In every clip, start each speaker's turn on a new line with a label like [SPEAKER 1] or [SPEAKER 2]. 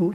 [SPEAKER 1] roku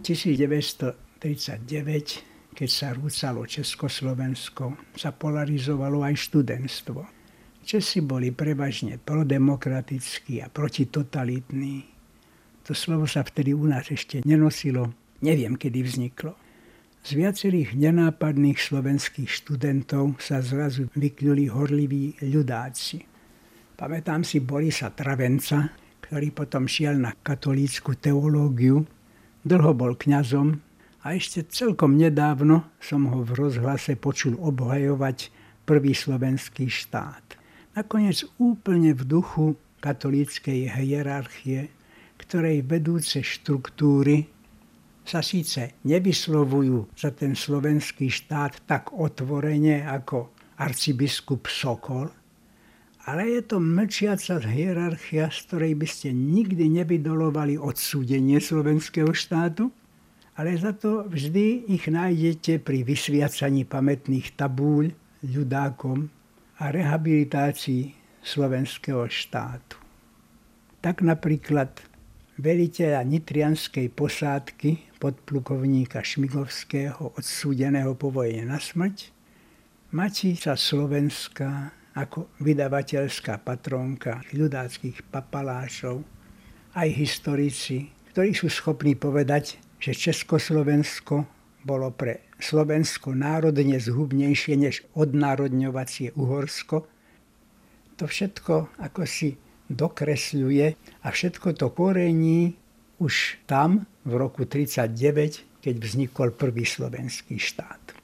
[SPEAKER 1] 1939, keď sa rúcalo Československo, sa polarizovalo aj študentstvo. Česi boli prevažne prodemokratickí a protitotalitní. To slovo sa vtedy u nás ešte nenosilo, neviem, kedy vzniklo. Z viacerých nenápadných slovenských študentov sa zrazu vykľuli horliví ľudáci. Pamätám si Borisa Travenca, ktorý potom šiel na katolícku teológiu, dlho bol kňazom a ešte celkom nedávno som ho v rozhlase počul obhajovať prvý slovenský štát. Nakoniec úplne v duchu katolíckej hierarchie, ktorej vedúce štruktúry sa síce nevyslovujú za ten slovenský štát tak otvorene ako arcibiskup Sokol, ale je to mlčiaca hierarchia, z ktorej by ste nikdy nevydolovali odsúdenie slovenského štátu, ale za to vždy ich nájdete pri vysviacaní pamätných tabúľ ľudákom a rehabilitácii slovenského štátu. Tak napríklad veliteľa nitrianskej posádky podplukovníka Šmigovského odsúdeného po vojne na smrť, Matica Slovenska ako vydavateľská patrónka ľudáckych papalášov, aj historici, ktorí sú schopní povedať, že Československo bolo pre Slovensko národne zhubnejšie než odnárodňovacie Uhorsko. To všetko ako si dokresľuje a všetko to korení už tam v roku 1939, keď vznikol prvý slovenský štát.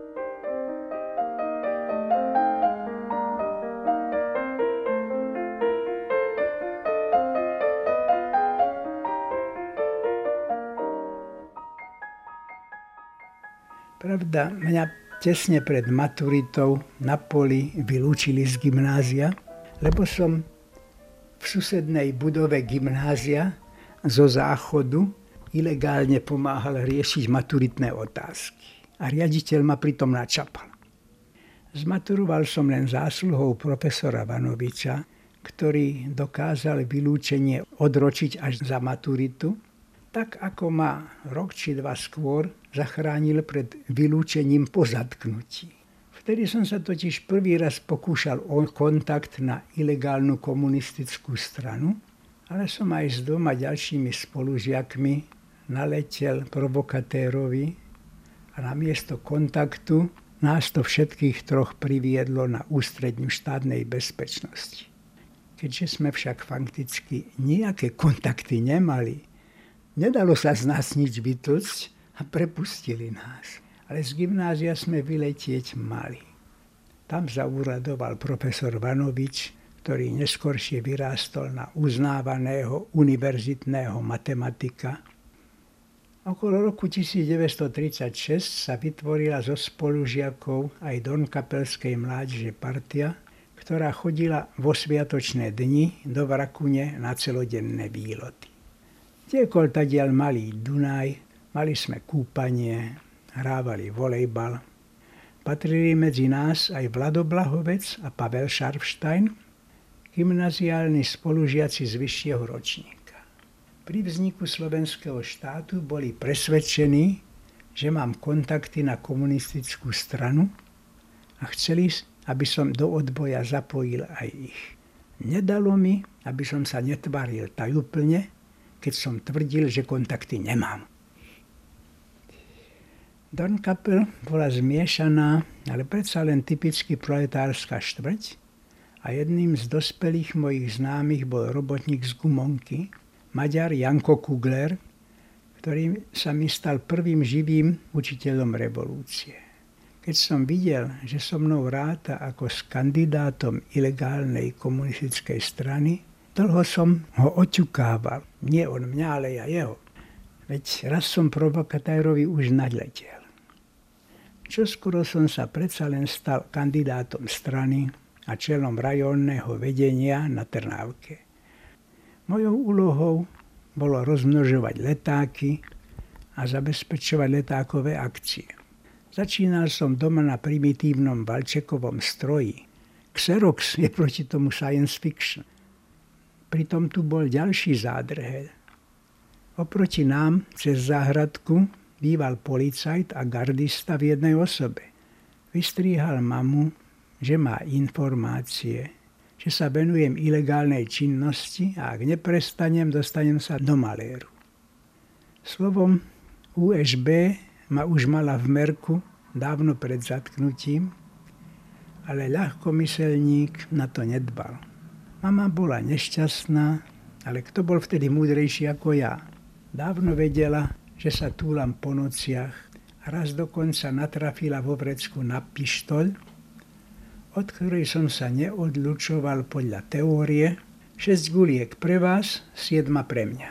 [SPEAKER 1] Pravda, mňa tesne pred maturitou na poli vylúčili z gymnázia, lebo som v susednej budove gymnázia zo záchodu ilegálne pomáhal riešiť maturitné otázky. A riaditeľ ma pritom načapal. Zmaturoval som len zásluhou profesora Vanoviča, ktorý dokázal vylúčenie odročiť až za maturitu, tak ako ma rok či dva skôr zachránil pred vylúčením po zatknutí. Vtedy som sa totiž prvý raz pokúšal o kontakt na ilegálnu komunistickú stranu, ale som aj s dvoma ďalšími spolužiakmi naletel provokatérovi a namiesto kontaktu nás to všetkých troch priviedlo na ústredňu štátnej bezpečnosti. Keďže sme však fakticky nejaké kontakty nemali, nedalo sa z nás nič vytlcť a prepustili nás. Ale z gymnázia sme vyletieť mali. Tam zaúradoval profesor Vanovič, ktorý neskoršie vyrástol na uznávaného univerzitného matematika. Okolo roku 1936 sa vytvorila zo spolužiakov aj Donkapelskej mládeže partia, ktorá chodila vo sviatočné dni do Vrakune na celodenné výlety. Tiekol tadiaľ malý Dunaj, mali sme kúpanie, hrávali volejbal. Patrili medzi nás aj Vlado Blahovec a Pavel Šarfštajn, gymnaziálni spolužiaci z vyššieho ročníka. Pri vzniku slovenského štátu boli presvedčení, že mám kontakty na komunistickú stranu a chceli, aby som do odboja zapojil aj ich. Nedalo mi, aby som sa netváril tajúplne, keď som tvrdil, že kontakty nemám. Donkapel bola zmiešaná, ale predsa len typicky proletárska štvrť a jedným z dospelých mojich známych bol robotník z Gumonky, Maďar Janko Kugler, ktorý sa mi stal prvým živým učiteľom revolúcie. Keď som videl, že so mnou ráta ako s kandidátom ilegálnej komunistickej strany, dlho som ho oťukával. Nie on mňa, ale ja jeho. Veď raz som provokatérovi už nadletel. Čoskoro som sa predsa len stal kandidátom strany a členom rajónneho vedenia na Trnávke. Mojou úlohou bolo rozmnožovať letáky a zabezpečovať letákové akcie. Začínal som doma na primitívnom Valčekovom stroji. Xerox je proti tomu science fiction. Pritom tu bol ďalší zádrhel. Oproti nám cez záhradku býval policajt a gardista v jednej osobe. Vystríhal mamu, že má informácie, že sa venujem ilegálnej činnosti a ak neprestanem, dostanem sa do maléru. Slovom, USB ma už mala v merku dávno pred zatknutím, ale ľahkomyselník na to nedbal. Mama bola nešťastná, ale kto bol vtedy múdrejší ako ja? Dávno vedela, že sa túlam po nociach a raz dokonca natrafila vo vrecku na pištoľ, od ktorej som sa neodlučoval podľa teórie, 6 guliek pre vás, 7 pre mňa.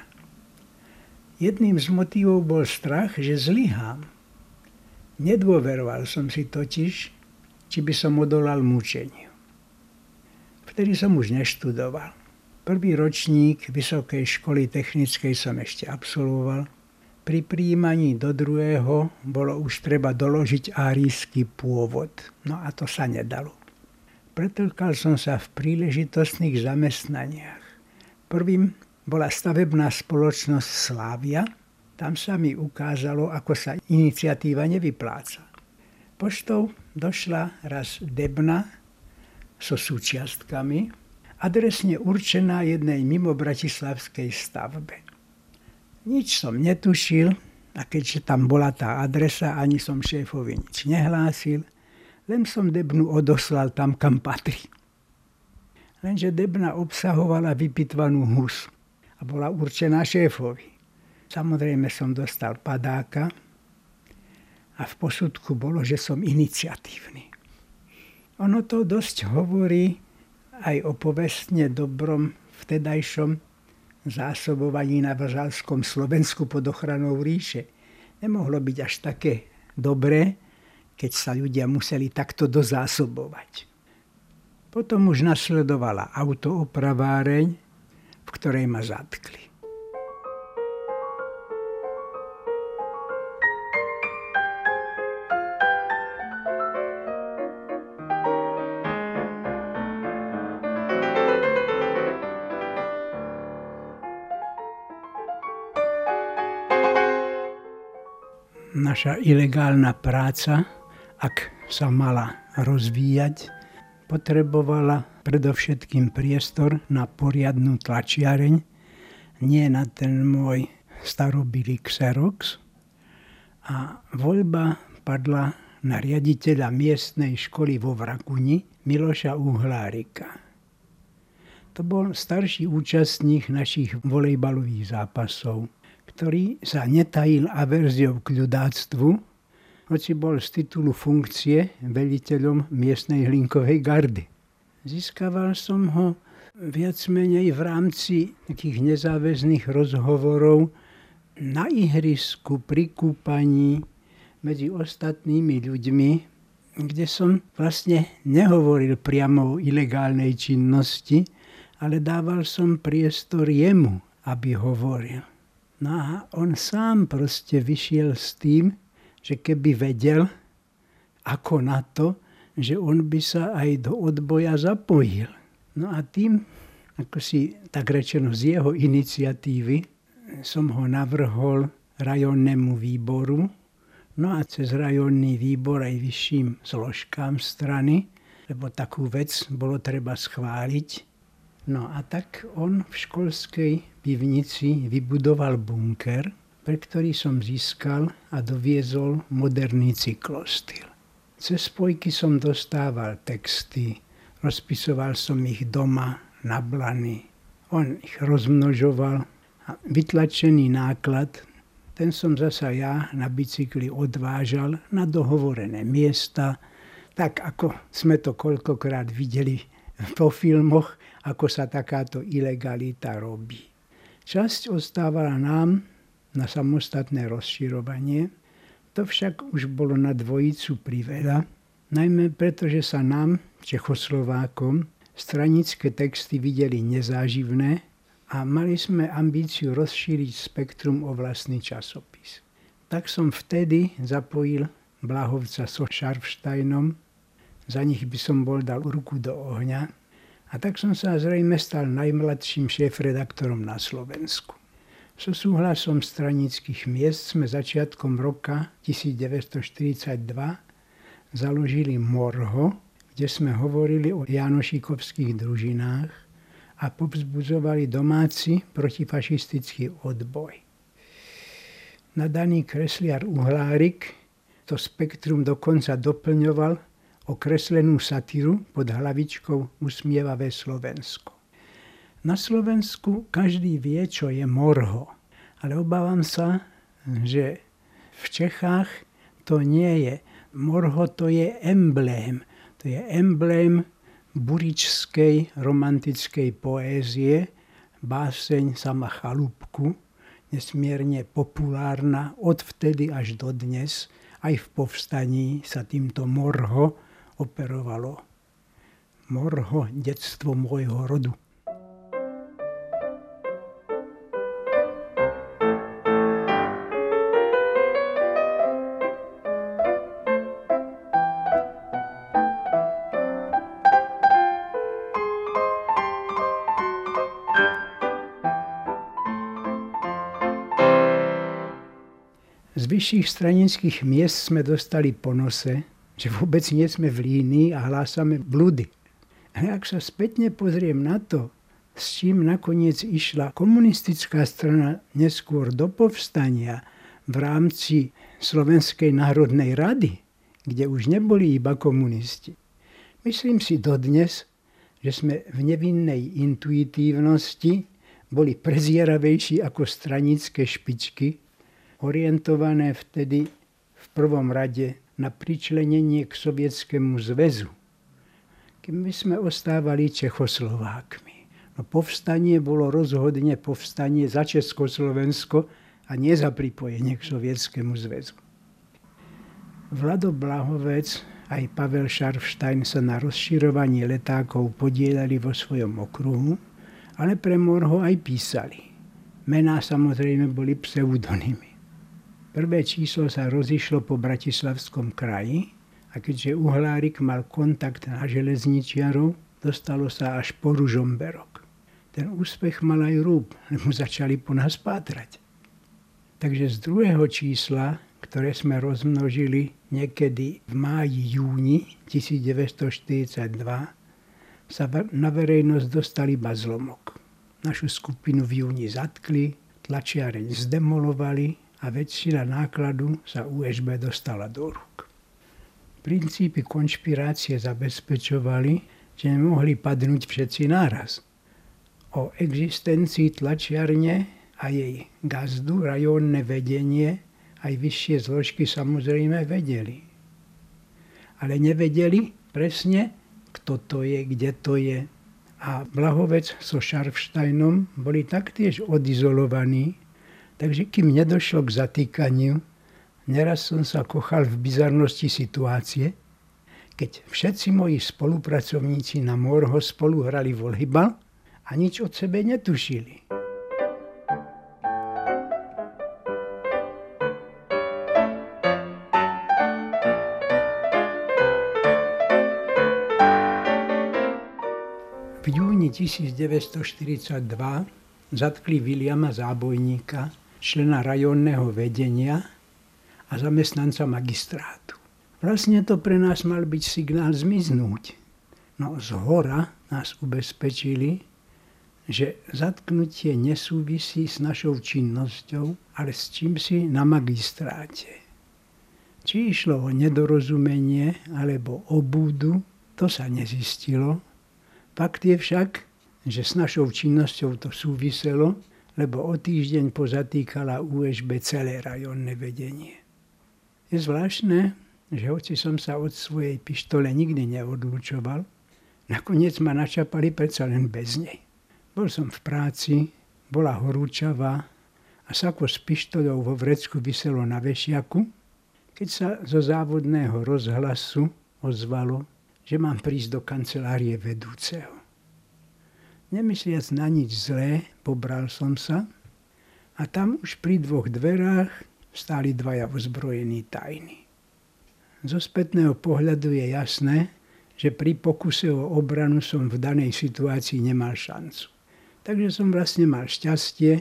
[SPEAKER 1] Jedným z motívov bol strach, že zlyhám. Nedôveroval som si totiž, či by som odolal mučeniu. Vtedy som už neštudoval. Prvý ročník Vysokej školy technickej som ešte absolvoval. Pri prijímaní do druhého bolo už treba doložiť árijský pôvod. No a to sa nedalo. Pretlkal som sa v príležitostných zamestnaniach. Prvým bola stavebná spoločnosť Slávia. Tam sa mi ukázalo, ako sa iniciatíva nevypláca. Poštou došla raz debna so súčiastkami, adresne určená jednej mimo bratislavskej stavbe. Nič som netušil a keďže tam bola tá adresa, ani som šéfovi nič nehlásil, len som debnu odoslal tam, kam patrí. Lenže debna obsahovala vypitvanú husu a bola určená šéfovi. Samozrejme som dostal padáka, a v posudku bolo, že som iniciatívny. Ono to dosť hovorí aj o povestne dobrom vtedajšom zásobovaní na Vazalskom Slovensku pod ochranou ríše. Nemohlo byť až také dobré, keď sa ľudia museli takto dozásobovať. Potom už nasledovala autoopraváreň, v ktorej ma zatkli. Naša ilegálna práca, ak sa mala rozvíjať, potrebovala predovšetkým priestor na poriadnu tlačiareň, nie na ten môj starobilý Xerox. A voľba padla na riaditeľa miestnej školy vo Vrakuni, Miloša Uhlárika. To bol starší účastník našich volejbalových zápasov, ktorý sa netajil averziou k ľudáctvu, hoci bol z titulu funkcie veliteľom miestnej hlinkovej gardy. Získaval som ho viac menej v rámci takých nezáväzných rozhovorov na ihrisku, pri kúpaní, medzi ostatnými ľuďmi, kde som vlastne nehovoril priamo o ilegálnej činnosti, ale dával som priestor jemu, aby hovoril. No a on sám proste vyšiel s tým, že keby vedel, ako na to, že on by sa aj do odboja zapojil. No a tým, ako si tak rečeno z jeho iniciatívy, som ho navrhol rajónnemu výboru, no a cez rajónny výbor aj vyšším zložkám strany, lebo takú vec bolo treba schváliť. No a tak on v školskej pivnici vybudoval bunker, pre ktorý som získal a doviezol moderný cyklostyl. Cez spojky som dostával texty, rozpisoval som ich doma na blany. On ich rozmnožoval a vytlačený náklad, ten som zasa ja na bicykli odvážal na dohovorené miesta, tak ako sme to koľkokrát videli po filmoch, ako sa takáto ilegalita robí. Časť ostávala nám na samostatné rozširovanie, to však už bolo na dvojicu priveľa, najmä preto, že sa nám, Čechoslovákom, stranické texty videli nezáživné a mali sme ambíciu rozšíriť spektrum o vlastný časopis. Tak som vtedy zapojil Blahovca so Šarfsteinom, za nich by som bol dal ruku do ohňa, a tak som sa zrejme stal najmladším šéfredaktorom na Slovensku. So súhlasom stranických miest sme začiatkom roka 1942 založili Morho, kde sme hovorili o jánošíkovských družinách a povzbudzovali domáci protifašistický odboj. Nadaný kresliar Uhlárik to spektrum dokonca doplňoval o kreslenú satíru pod hlavičkou Usmievavé Slovensko. Na Slovensku každý vie, čo je Morho, ale obávam sa, že v Čechách to nie je. Morho to je emblém. To je emblém buričskej romantickej poézie, báseň Sama Chalúbku, nesmierne populárna odvtedy až dodnes. Aj v povstaní sa týmto Morho operovalo. Morho, detstvo môjho rodu. Z vyšších stranických miest sme dostali po nose, že vôbec nie sme v línii a hlásame blúdy. Ale ak sa spätne pozriem na to, s čím nakoniec išla komunistická strana neskôr do povstania v rámci Slovenskej národnej rady, kde už neboli iba komunisti. Myslím si dodnes, že sme v nevinnej intuitívnosti boli prezieravejší ako stranické špičky, orientované vtedy v prvom rade na pričlenenie k Sovietskému zväzu. Keby sme ostávali Čechoslovákmi. No povstanie bolo rozhodne povstanie za Československo a nie za pripojenie k Sovietskému zväzu. Vlado Blahovec aj Pavel Šarfštajn sa na rozširovaní letákov podieľali vo svojom okruhu, ale pre Morho aj písali. Mená samozrejme boli pseudonymy. Prvé číslo sa rozišlo po Bratislavskom kraji a keďže Uhlárik mal kontakt na železničiarov, dostalo sa až po Ružomberok. Ten úspech mal aj Rúb, lebo začali po nás pátrať. Takže z druhého čísla, ktoré sme rozmnožili niekedy v máji-júni 1942, sa na verejnosť dostal iba zlomok. Našu skupinu v júni zatkli, tlačiareň zdemolovali, a väčšina nákladu sa USB dostala do rúk. Princípy konšpirácie zabezpečovali, že nemohli padnúť všetci naraz. O existencii tlačiarne a jej gazdu rajónne vedenie aj vyššie zložky samozrejme vedeli. Ale nevedeli presne, kto to je, kde to je. A Blahovec so Šarfštajnom boli taktiež odizolovaní. Takže kým nedošlo k zatýkaniu, neraz som sa kochal v bizarnosti situácie, keď všetci moji spolupracovníci na Morho spolu hrali volejbal a nič od sebe netušili. V júni 1942 zatkli Viliama Zábojníka, člena rajónneho vedenia a zamestnanca magistrátu. Vlastne to pre nás mal byť signál zmiznúť. No zhora nás ubezpečili, že zatknutie nesúvisí s našou činnosťou, ale s čímsi na magistráte. Či išlo o nedorozumenie alebo o búdu, to sa nezistilo. Fakt je však, že s našou činnosťou to súviselo, lebo o týždeň pozatýkala USB celé rajónne vedenie. Je zvláštne, že hoci som sa od svojej pištole nikdy neodlučoval, nakoniec ma načapali predsa len bez nej. Bol som v práci, bola horúčavá a sako s pištoľou vo vrecku viselo na vešiaku, keď sa zo závodného rozhlasu ozvalo, že mám prísť do kancelárie vedúceho. Nemysliac na nič zlé, pobral som sa a tam už pri dvoch dverách stáli dvaja ozbrojení tajní. Zo spätného pohľadu je jasné, že pri pokuse o obranu som v danej situácii nemal šancu. Takže som vlastne mal šťastie,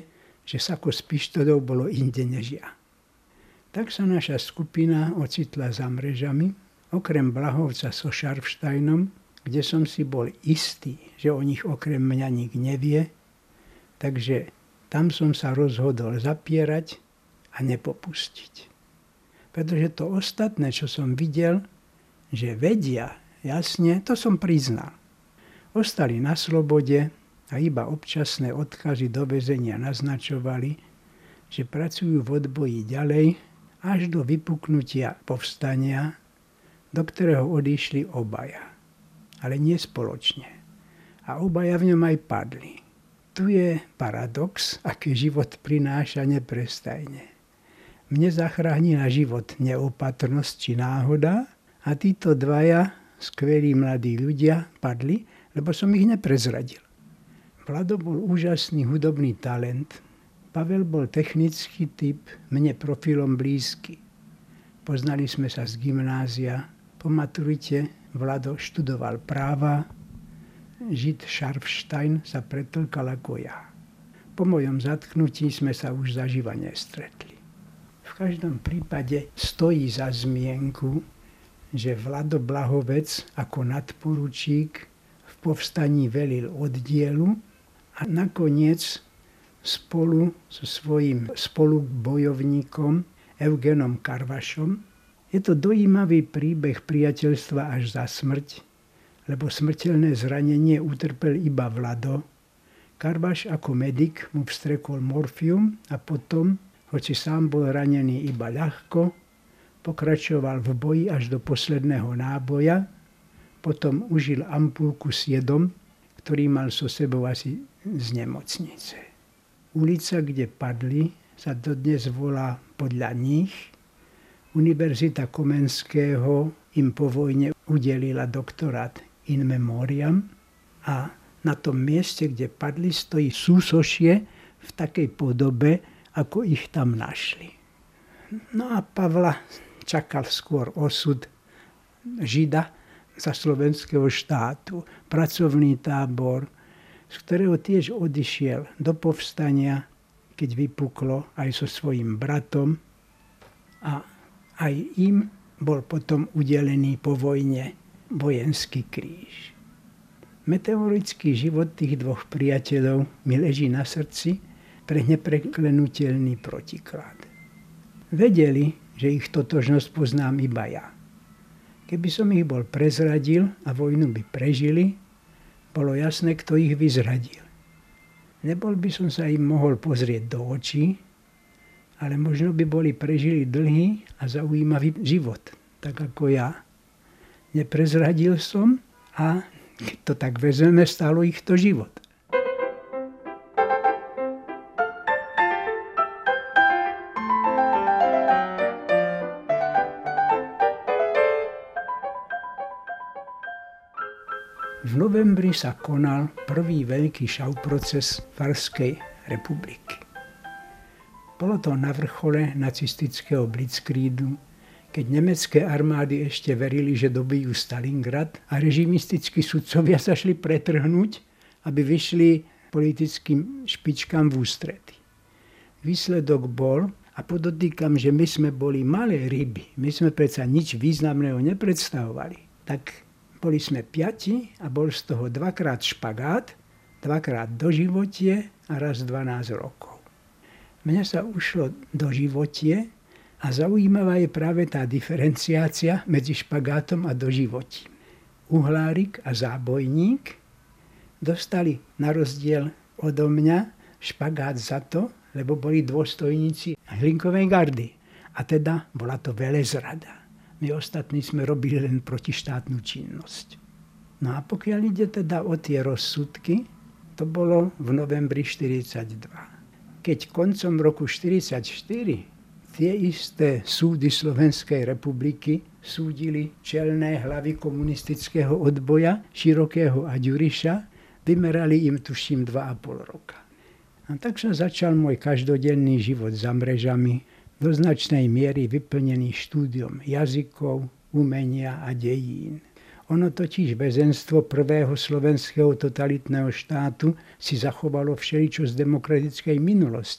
[SPEAKER 1] že sako z pištolov bolo inde než ja. Tak sa naša skupina ocitla za mrežami, okrem Blahovca so Šarfštajnom, kde som si bol istý, že o nich okrem mňa nik nevie, takže tam som sa rozhodol zapierať a nepopustiť. Pretože to ostatné, čo som videl, že vedia, jasne, to som priznal. Ostali na slobode a iba občasné odkazy do väzenia naznačovali, že pracujú v odboji ďalej až do vypuknutia povstania, do ktorého odišli obaja. Ale nie spoločne. A obaja v ňom aj padli. Tu je paradox, aký život prináša neprestajne. Mne zachránila život neopatrnosť či náhoda a títo dvaja skvelí mladí ľudia padli, lebo som ich neprezradil. Vlado bol úžasný hudobný talent, Pavel bol technický typ, mne profilom blízky. Poznali sme sa z gymnázia. Po maturite Vlado študoval práva, Žid Šarfštajn sa pretlkal ako ja. Po mojom zatknutí sme sa už zaživa nestretli. V každom prípade stojí za zmienku, že Vlado Blahovec ako nadporučík v povstaní velil oddielu a nakoniec spolu so svojím spolubojovníkom Eugenom Karvašom. Je to dojímavý príbeh priateľstva až za smrť, lebo smrteľné zranenie utrpel iba Vlado. Karvaš ako medik mu vstrekol morfium a potom, hoci sám bol ranený iba ľahko, pokračoval v boji až do posledného náboja, potom užil ampulku s jedom, ktorý mal so sebou asi z nemocnice. Ulica, kde padli, sa dodnes volá podľa nich. Univerzita Komenského im po vojne udelila doktorát in memoriam a na tom mieste, kde padli, stojí súsošie v takej podobe, ako ich tam našli. No a Pavla čakal skôr osud Žida za slovenského štátu, pracovný tábor, z ktorého tiež odišiel do povstania, keď vypuklo aj so svojím bratom a aj im bol potom udelený po vojne vojenský kríž. Meteorický život tých dvoch priateľov mi leží na srdci pre nepreklenutelný protiklad. Vedeli, že ich totožnosť poznám iba ja. Keby som ich bol prezradil a vojnu by prežili, bolo jasné, kto ich vyzradil. Nebol by som sa im mohol pozrieť do očí, ale možno by boli prežili dlhý a zaujímavý život, tak ako ja. Neprezradil som a keď to tak vezmeme, stálo ich to život. V novembri sa konal prvý veľký šauproces Farskej republiky. Bolo to na vrchole nacistického blitzkriegu, keď nemecké armády ešte verili, že dobijú Stalingrad a režimistickí sudcovia sa šli pretrhnúť, aby vyšli politickým špičkám v ústrety. Výsledok bol, a podotýkam, že my sme boli malé ryby, my sme predsa nič významného nepredstavovali, tak boli sme 5 a bol z toho 2-krát špagát, 2-krát doživotie a raz 12 rokov. Mne sa ušlo doživotie a zaujímavá je práve tá diferenciácia medzi špagátom a doživotím. Uhlárik a zábojník dostali na rozdiel odo mňa špagát za to, lebo boli dôstojníci Hlinkovej gardy. A teda bola to velezrada. My ostatní sme robili len protištátnu činnosť. No a pokiaľ ide teda o tie rozsudky, to bolo v novembri 1942. Keď koncom roku 1944 tie isté súdy Slovenskej republiky súdili čelné hlavy komunistického odboja Širokého a Ďuriša, vymerali im tuším 2,5 roka. A tak sa začal môj každodenný život za mrežami, do značnej miery vyplnený štúdiom jazykov, umenia a dejín. Ono totiž väzenstvo prvého slovenského totalitného štátu si zachovalo všeličo z demokratickej minulosti.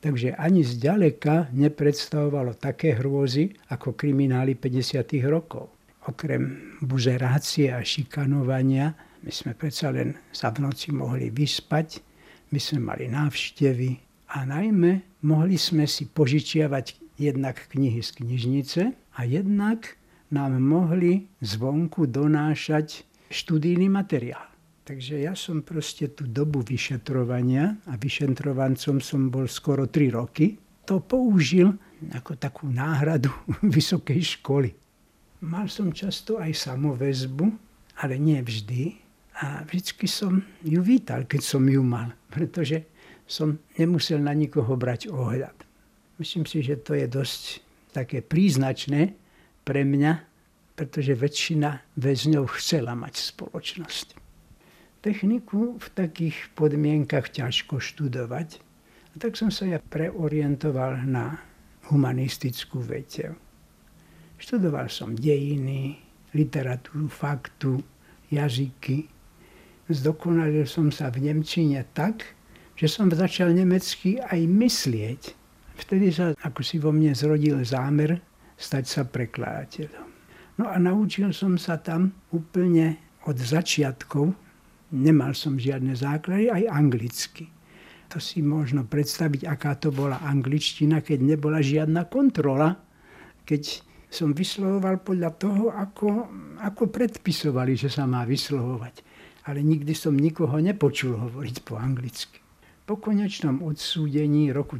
[SPEAKER 1] Takže ani zďaleka nepredstavovalo také hrôzy ako kriminály 50. rokov. Okrem buzerácie a šikanovania, my sme predsa len sa v noci mohli vyspať, my sme mali návštevy a najmä mohli sme si požičiavať jednak knihy z knižnice a jednak nám mohli zvonku donášať študijný materiál. Takže ja som proste tú dobu vyšetrovania, a vyšetrovancom som bol skoro 3 roky, to použil ako takú náhradu vysokej školy. Mal som často aj samoväzbu, ale nie vždy. A vždycky som ju vítal, keď som ju mal, pretože som nemusel na nikoho brať ohľad. Myslím si, že to je dosť také príznačné pre mňa, pretože väčšina väzňov chcela mať spoločnosť. Techniku v takých podmienkach ťažko študovať. A tak som sa ja preorientoval na humanistickú vetev. Študoval som dejiny, literatúru, faktu, jazyky. Zdokonalil som sa v nemčine tak, že som začal nemecky aj myslieť. Vtedy sa ako si vo mne zrodil zámer stať sa prekladateľom. No a naučil som sa tam úplne od začiatkov. Nemal som žiadne základy, aj anglicky. To si možno predstaviť, aká to bola angličtina, keď nebola žiadna kontrola. Keď som vyslovoval podľa toho, ako predpisovali, že sa má vyslovovať. Ale nikdy som nikoho nepočul hovoriť po anglicky. Po konečnom odsúdení roku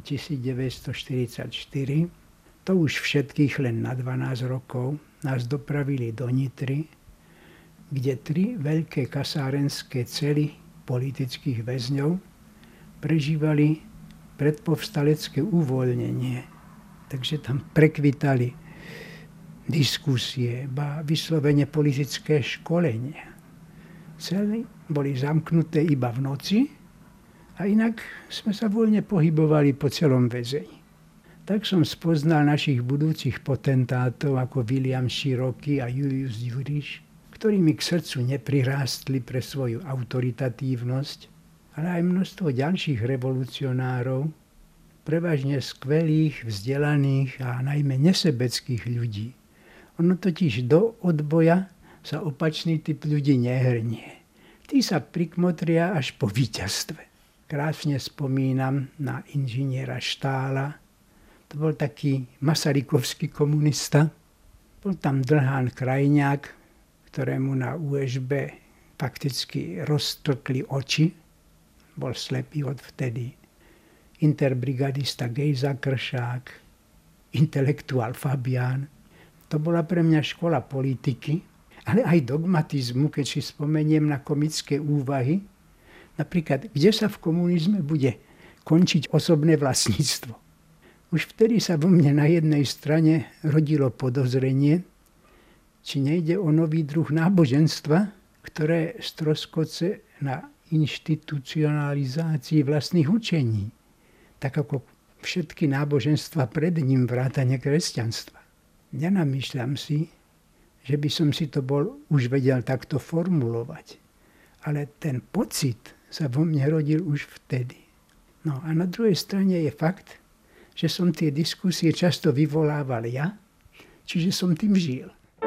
[SPEAKER 1] 1944, to už všetkých len na 12 rokov, nás dopravili do Nitry, kde 3 veľké kasárenské cely politických väzňov prežívali predpovstalecké uvoľnenie. Takže tam prekvitali diskusie, vyslovene politické školenia. Cely boli zamknuté iba v noci a inak sme sa voľne pohybovali po celom väzení. Tak som spoznal našich budúcich potentátov ako William Široký a Julius Juriš, ktorí mi k srdcu neprirástli pre svoju autoritatívnosť, ale aj množstvo ďalších revolucionárov, prevažne skvelých, vzdelaných a najmä nesebeckých ľudí. Ono totiž do odboja sa opačný typ ľudí nehrnie. Tí sa prikmotria až po víťazstve. Krásne spomínam na inžiniera Štála. To bol taký masarykovský komunista. Bol tam Dlhán Krajňák, ktorému na USB fakticky roztrkli oči. Bol slepý odvtedy. Interbrigadista Gejza Kršák, intelektuál Fabián. To bola pre mňa škola politiky, ale aj dogmatizmu, keď si spomeniem na komické úvahy. Napríklad, kde sa v komunizme bude končiť osobné vlastníctvo. Už vtedy sa vo mne na jednej strane rodilo podozrenie, či nejde o nový druh náboženstva, ktoré stroskoce na inštitucionalizácii vlastných učení, tak ako všetky náboženstva pred ním vrátane kresťanstva. Nenamýšľam si, že by som si to bol už vedel takto formulovať, ale ten pocit sa vo mne rodil už vtedy. No a na druhej strane je fakt, že som tie diskusie často vyvolával ja, čiže som tým žil.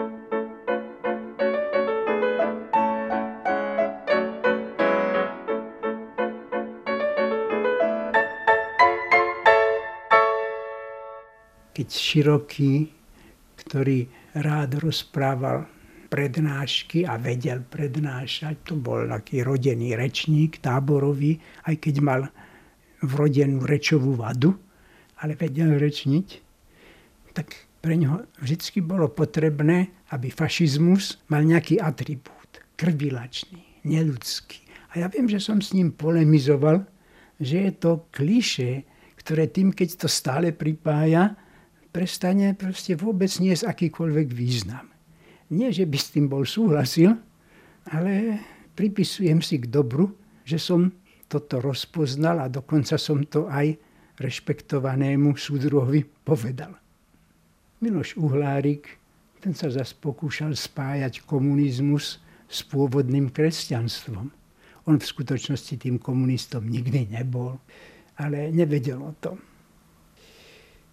[SPEAKER 1] Keď Široký, ktorý rád rozprával prednášky a vedel prednášať, to bol taký rodený rečník, táborový, aj keď mal vrodenú rečovú vadu, ale vedel rečniť, tak pre ňoho vždy bolo potrebné, aby fašizmus mal nejaký atribút, krvilačný, neľudský. A ja viem, že som s ním polemizoval, že je to klišé, ktoré tým, keď to stále pripája, prestane proste vôbec niesť akýkoľvek význam. Nie, že by s tým bol súhlasil, ale pripisujem si k dobru, že som toto rozpoznal a dokonca som to aj rešpektovanému súdruhovi povedal. Miloš Uhlárik, ten sa zas pokúšal spájať komunizmus s pôvodným kresťanstvom. On v skutočnosti tým komunistom nikdy nebol, ale nevedel o tom.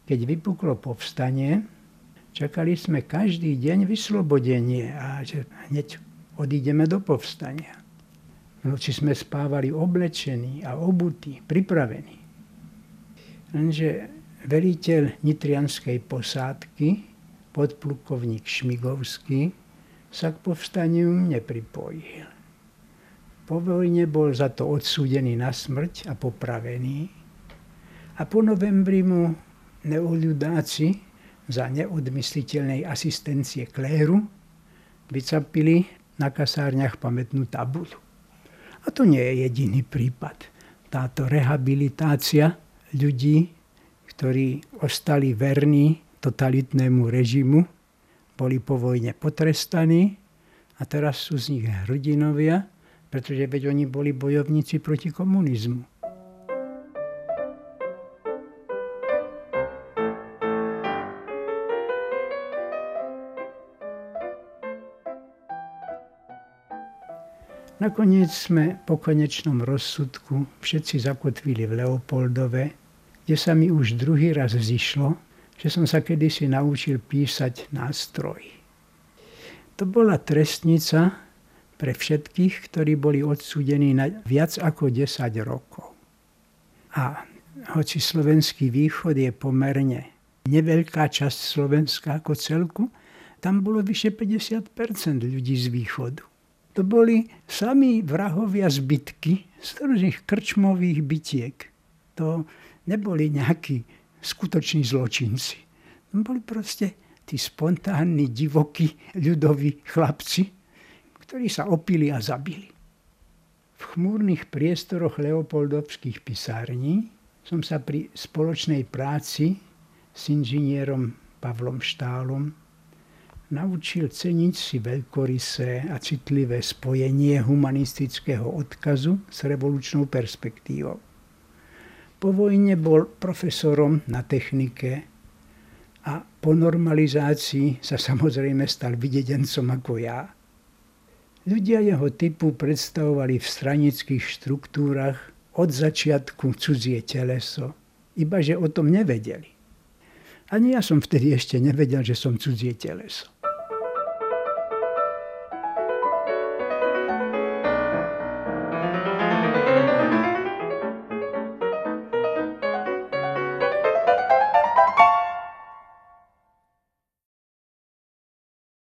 [SPEAKER 1] Keď vypuklo povstanie, čakali sme každý deň vyslobodenie a že hneď odídeme do povstania. V noci sme spávali oblečení a obutí, pripravení. Lenže veliteľ nitrianskej posádky, podplukovník Šmigovský, sa k povstaniu nepripojil. Po vojne bol za to odsúdený na smrť a popravený. A po novembri mu neoľudáci za neodmysliteľnej asistencie kléru vycapili na kasárniach pamätnú tabuľu. A to nie je jediný prípad. Táto rehabilitácia ľudí, ktorí ostali verní totalitnému režimu, boli po vojne potrestaní a teraz sú z nich hrdinovia, pretože veď oni boli bojovníci proti komunizmu. Nakoniec sme po konečnom rozsudku všetci zakotvili v Leopoldove, kde sa mi už druhý raz zišlo, že som sa kedysi naučil písať nástroj. To bola trestnica pre všetkých, ktorí boli odsúdení na viac ako 10 rokov. A hoci Slovenský východ je pomerne neveľká časť Slovenska ako celku, tam bolo vyše 50% ľudí z východu. To boli sami vrahovia zbytky z rôznych krčmových bitiek. To neboli nejakí skutoční zločinci. To boli proste tí spontánni, divokí, ľudoví chlapci, ktorí sa opili a zabili. V chmúrnych priestoroch leopoldovských pisární som sa pri spoločnej práci s inžinierom Pavlom Štálom naučil ceniť si veľkorysé a citlivé spojenie humanistického odkazu s revolučnou perspektívou. Po vojne bol profesorom na technike a po normalizácii sa samozrejme stal videdencom ako ja. Ľudia jeho typu predstavovali v stranických štruktúrach od začiatku cudzie teleso, iba že o tom nevedeli. Ani ja som vtedy ešte nevedel, že som cudzie teleso.